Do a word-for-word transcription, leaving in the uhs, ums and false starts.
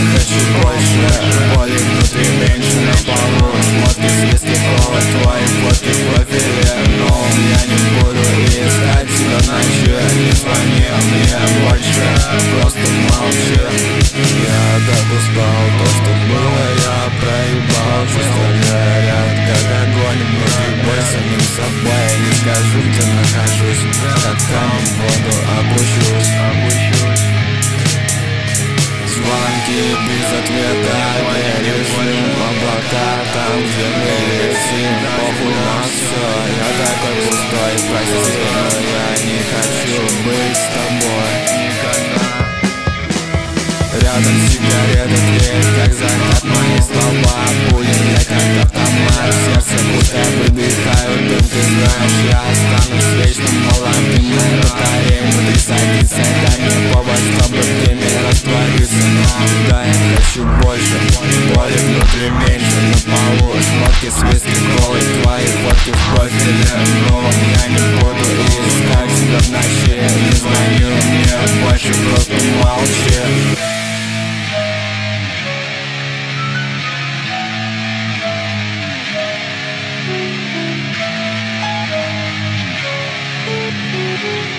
хочу больше, боли внутри меньше на полу. Шмотки, свистки, кола, твои фотки в профиле. Но я не буду искать тебя ночью. Не звони мне больше, просто молчи. Я так устал, то что было я проебал. Чувства горят, как огонь внутри, бой с самим собой. Не скажу, где нахожусь, как камень в воду опущусь. Звонки без ответа, режим облака, там где мы летим. Похуй на все, я такой пустой, прости, но я не хочу быть с тобой никогда. Рядом сигарета тлеет, как закат, мои слова пули, как автомат. Сердце будто выдыхаю дым, ты знаешь, я останусь вечным молодым. Батарея внутри садится, дай мне повод, чтобы ты меня растворился. Но да, я хочу больше, боли внутри меньше на полу. Шмотки, свистки, колы, твои фотки в профиле. Но я не буду искать тебя в ночи. Не звоню мне больше, просто молчи. Thank you.